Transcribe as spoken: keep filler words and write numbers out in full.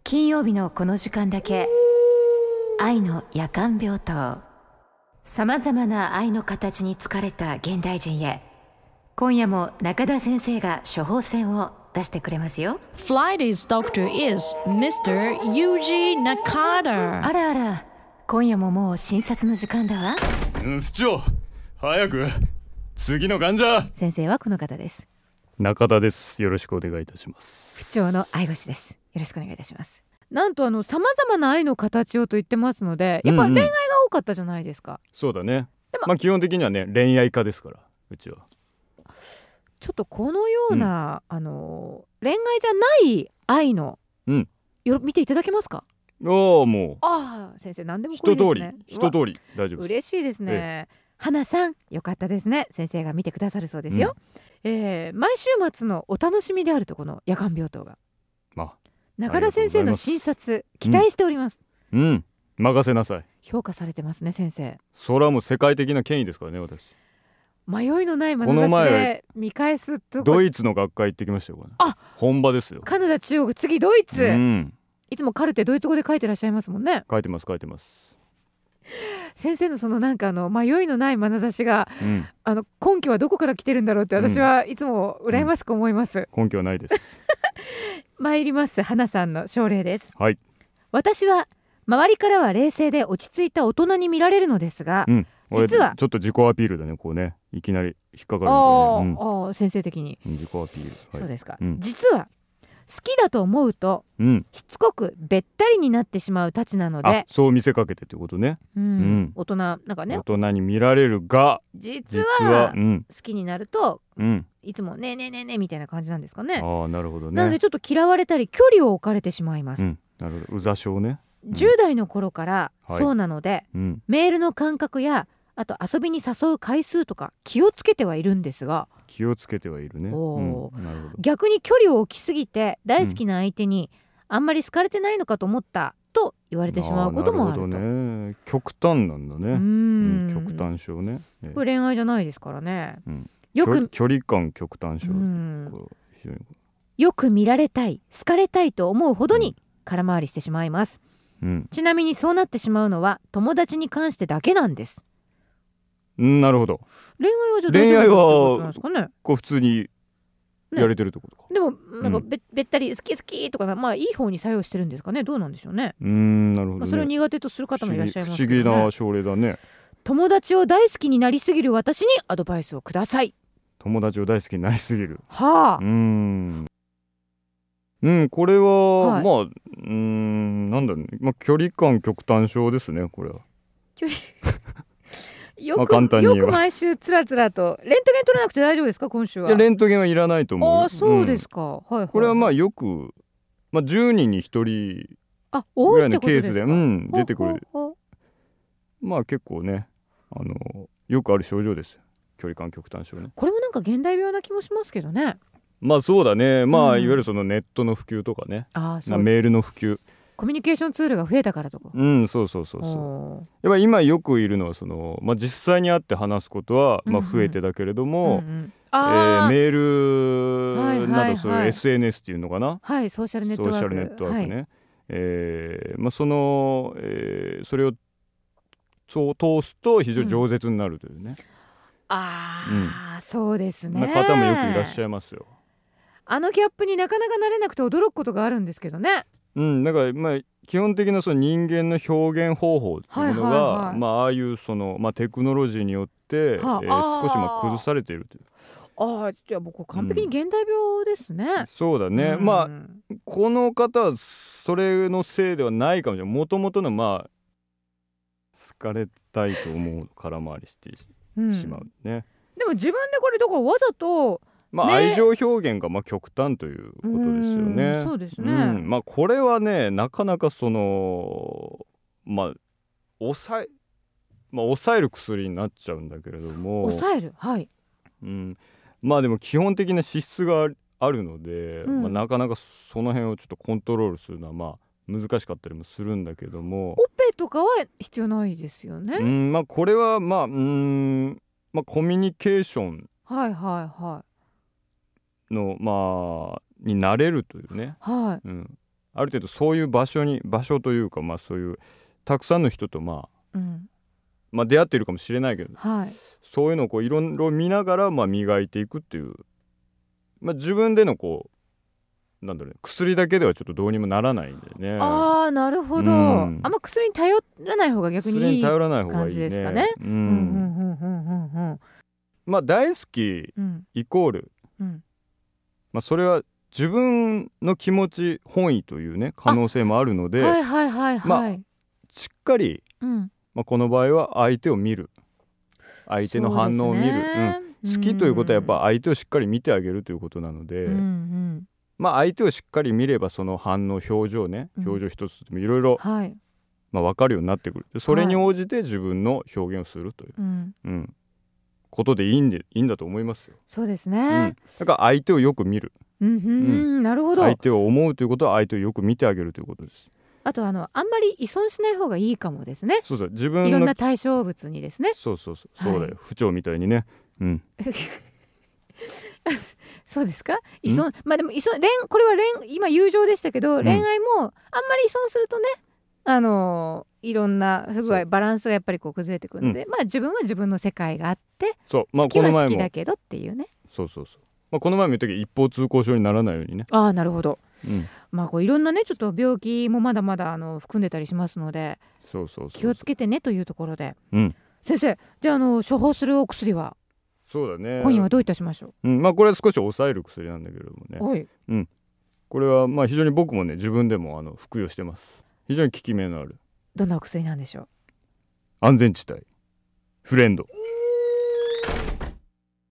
金曜日のこの時間だけ愛の夜間病棟。さまざまな愛の形に疲れた現代人へ、今夜も中田先生が処方箋を出してくれますよ。 Friday's doctor is ミスター Yuji Nakata。 あらあら、今夜ももう診察の時間だわ。 うん不調、早く次の患者。 先生はこの方です。 中田です。よろしくお願いいたします。 不調の愛護士です。よろしくお願いいたします。 なんとあの様々な愛の形をと言ってますので、やっぱ恋愛が多かったじゃないですか、うんうん、 そうだね。 でも、 まあ、基本的にはね恋愛家ですからうちは。 ちょっとこのような、うん、あの恋愛じゃない愛の、うん、よ見ていただけますか。 おーもうあ先生何でもこれですね。 一通り一通り大丈夫です。 嬉しいですね。花さんよかったですね。先生が見てくださるそうですよ、うんえー、毎週末のお楽しみであるとこの夜間病棟が、まあ、中田先生の診察期待しております。 うん、うん、任せなさい。 評価されてますね先生。 それはもう世界的な権威ですからね私。 迷いのない眼差しで見返すとドイツの学会行ってきましたよ。これあ本場ですよ。 カナダ、中国、次ドイツ、 うん、 いつもカルテドイツ語で書いてらっしゃいますもんね。 書いてます書いてます。 先生のそのなんかあの迷いのない眼差しが、うん、あの根拠はどこから来てるんだろうって私はいつも羨ましく思います、 うん、根拠はないです参ります。花さんの症例です。 はい。 私は周りからは冷静で落ち着いた大人に見られるのですが、うん、実はちょっと自己アピールだね。こうねいきなり引っかかるの、ねうん、あ先生的に自己アピール、はい、 そうですか、うん、実は好きだと思うと、うん、しつこくべったりになってしまうたちなので。 あそう見せかけてってことね、 うんうん、大人なんかね大人に見られるが実は、実はうん、好きになると、うん、いつもねえねえねえねえみたいな感じなんですかね。 あなるほどね。 なのでちょっと嫌われたり距離を置かれてしまいます、うん、 なるほど。うざしょうね、 うん、じゅう代の頃からそうなので、はいうん、メールの感覚やあと遊びに誘う回数とか気をつけてはいるんですが。 気をつけてはいるね、うん、なるほど。 逆に距離を置きすぎて大好きな相手にあんまり好かれてないのかと思ったと言われてしまうこともあると。 なるほどね。極端なんだね。うん、極端症ね。 これ恋愛じゃないですからね、うん、 よく距離感極端症、うん、 よく見られたい好かれたいと思うほどに空回りしてしまいます、うん、ちなみにそうなってしまうのは友達に関してだけなんです。 なるほど。 恋愛はじゃあ恋愛はなんですかね。 こう普通にやれてるってことか、 ね、でもなんか べ,、うん、べったり好き好きとかまあいい方に作用してるんですかね。どうなんでしょうね。 うーんなるほど、ねまあ、 それを苦手とする方もいらっしゃいますけど、ね、 不思議な症例だね。 友達を大好きになりすぎる私にアドバイスをください。 友達を大好きになりすぎる。 はあ。 うーんうんこれは、はい、まあうーんなんだろうね、まあ、距離感極端症ですねこれは。 距離よく、まあ、よく毎週つらつらと。レントゲン取らなくて大丈夫ですか今週は。 いやレントゲンはいらないと思う。 あそうですか、うんはいはいはい、 これはまあよく、まあ、じゅうにんにひとりぐらいのケースで、うん、出てくる。まあ結構ねあのよくある症状ですよ距離感極端症ね。 これもなんか現代病な気もしますけどね。 まあそうだね。まあ、うん、いわゆるそのネットの普及とかね、あそうメールの普及コミュニケーションツールが増えたからとか。 うんそうそうそうそう。やっぱ今よくいるのはその、まあ、実際に会って話すことは、まあ、増えてだけれども、うんうんえー、メールなどそういう エスエヌエス っていうのかな、 はい、ソーシャルネットワーク、 ソーシャルネットワークね、はいえーまあ、その、えー、それをそう通すと非常に饒舌になるというね、うん、 ああ、うん、そうですね。 方もよくいらっしゃいますよ。 あのギャップになかなか慣れなくて驚くことがあるんですけどね。 うん、だからまあ基本的なその人間の表現方法っていうのが、はいはいはい、まあああいうその、まあ、テクノロジーによって、はあえー、少しまあ崩されているという。 ああ、じゃあ僕完璧に現代病ですね、 うん、そうだね、うん、まあこの方はそれのせいではないかもしれない。もともとのまあ好かれたいと思う空回りしてしまうね、 うん、でも自分でこれだからわざとまあ、愛情表現がまあ極端ということですよね。 そうですね、 うんまあ、これはねなかなかそのまあ抑えまあ抑える薬になっちゃうんだけれども抑えるはい、 うん、まあでも基本的な資質があるので、うんまあ、なかなかその辺をちょっとコントロールするのはまあ難しかったりもするんだけども。 オペとかは必要ないですよね。 うんまあこれはまあうんまあコミュニケーションはいはいはいのまあになれるというね、 はいうん、 ある程度そういう場所に場所というか、まあ、そういうたくさんの人と、まあうんまあ、出会っているかもしれないけど、 はい、 そういうのをこういろいろ見ながら、まあ、磨いていくっていう、まあ、自分でのこうなんだろうね、薬だけではちょっとどうにもならないんでね。 ああなるほど、うん、あんま薬に頼らない方が逆にいい感じですかね。 まあ大好きイコール、うんうん、まあ、それは自分の気持ち本位というね可能性もあるので、 はいはいはいはい、 まあ、しっかり、うんまあ、この場合は相手を見る、相手の反応を見る、うん、好きということはやっぱ相手をしっかり見てあげるということなので、うんうんまあ、相手をしっかり見ればその反応表情ね、表情一つでもいろいろ分かるようになってくる。それに応じて自分の表現をするという、はいうん、ことでいいんでいいんだと思いますよ。 そうですね、 うん、だから相手をよく見る、 うんうんうん、なるほど。 相手を思うということは相手をよく見てあげるということです。 あと あのあんまり依存しない方がいいかもですね。 そうそう、自分のいろんな対象物にですね。 そうそうそう、はい、そうだよ、不調みたいにね、うんそうですか。依存、まあでも依存恋これは恋今友情でしたけど、うん、恋愛もあんまり依存するとね、あのいろんな不具合バランスがやっぱりこう崩れてくるので、うん、まあ自分は自分の世界があって、そう、まあ、好きは好きだけどっていうね。 そうそうそう、まあ、この前も言ったけど一方通行症にならないようにね。 ああなるほど、うん、まあこういろんなねちょっと病気もまだまだあの含んでたりしますので、 そうそうそうそう、 気をつけてねというところで、 うん、 先生じゃあ、あの処方するお薬はそうだね、 今夜はどういたしましょう。 うん、まあこれは少し抑える薬なんだけれどもね、はい、うん、これはまあ非常に僕もね自分でもあの服用してます。非常に効き目のある。 どんなお薬なんでしょう。 安全地帯フレンド。